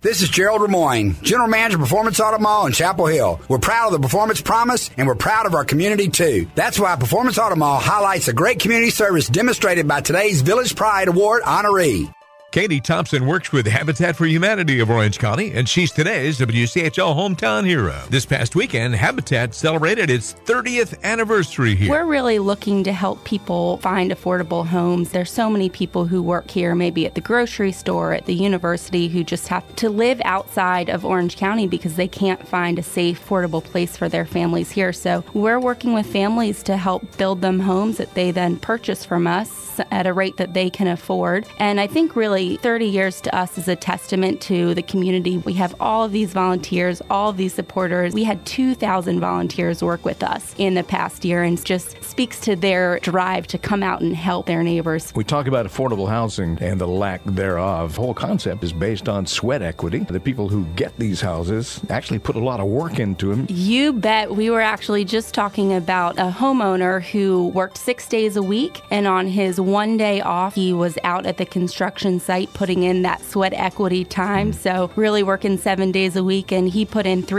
This is Gerald Lemoyne, General Manager, Performance Auto Mall in Chapel Hill. We're proud of the Performance Promise, and we're proud of our community, too. That's why Performance Auto Mall highlights the great community service demonstrated by today's Village Pride Award honoree. Katie Thompson works with Habitat for Humanity of Orange County, and she's today's WCHL hometown hero. This past weekend, Habitat celebrated its 30th anniversary here. We're really looking to help people find affordable homes. There's so many people who work here, maybe at the grocery store, at the university, who just have to live outside of Orange County because they can't find a safe, affordable place for their families here. So we're working with families to help build them homes that they then purchase from us at a rate that they can afford. And I think really 30 years to us is a testament to the community. We have all of these volunteers, all of these supporters. We had 2,000 volunteers work with us in the past year, and just speaks to their drive to come out and help their neighbors. We talk about affordable housing and the lack thereof. The whole concept is based on sweat equity. The people who get these houses actually put a lot of work into them. You bet. We were actually just talking about a homeowner who worked 6 days a week, and on his one day off, he was out at the construction site putting in that sweat equity time. So really working 7 days a week, and he put in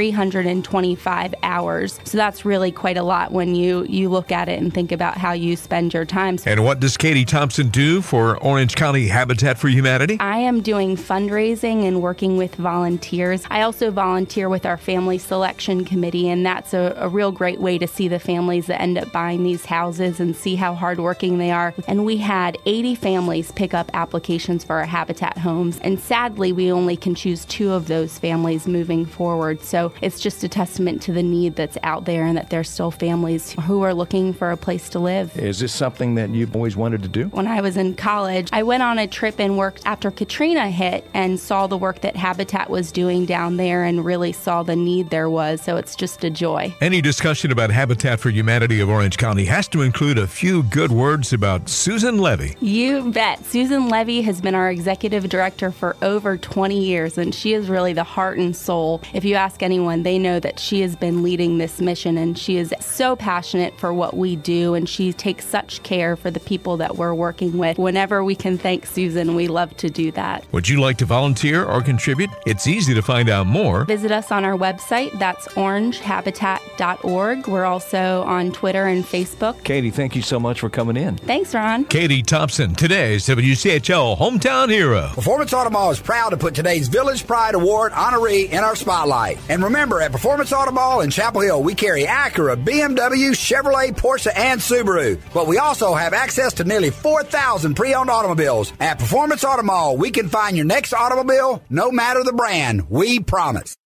325 hours. So that's really quite a lot when you look at it and think about how you spend your time. And what does Katie Thompson do for Orange County Habitat for Humanity? I am doing fundraising and working with volunteers. I also volunteer with our family selection committee, and that's a real great way to see the families that end up buying these houses and see how hardworking they are. And we had 80 families pick up applications for our Habitat homes, and sadly we only can choose 2 of those families moving forward. So it's just a testament to the need that's out there, and that there's still families who are looking for a place to live. Is this something that you've always wanted to do? When I was in college, I went on a trip and worked after Katrina hit, and saw the work that Habitat was doing down there, and really saw the need there was. So it's just a joy. Any discussion about Habitat for Humanity of Orange County has to include a few good words about Susan Levy. You bet. Susan Levy has been our executive director for over 20 years, and she is really the heart and soul. If you ask anyone, they know that she has been leading this mission, and she is so passionate for what we do, and she takes such care for the people that we're working with. Whenever we can thank Susan, we love to do that. Would you like to volunteer or contribute? It's easy to find out more. Visit us on our website. That's orangehabitat.org. We're also on Twitter and Facebook. Katie, thank you so much for coming in. Thanks, Ron. Katie Thompson, today's WCHL hometown hero. Performance Auto Mall is proud to put today's Village Pride Award honoree in our spotlight. And remember, at Performance Auto Mall in Chapel Hill, we carry Acura, BMW, Chevrolet, Porsche, and Subaru. But we also have access to nearly 4,000 pre-owned automobiles. At Performance Auto Mall, we can find your next automobile, no matter the brand. We promise.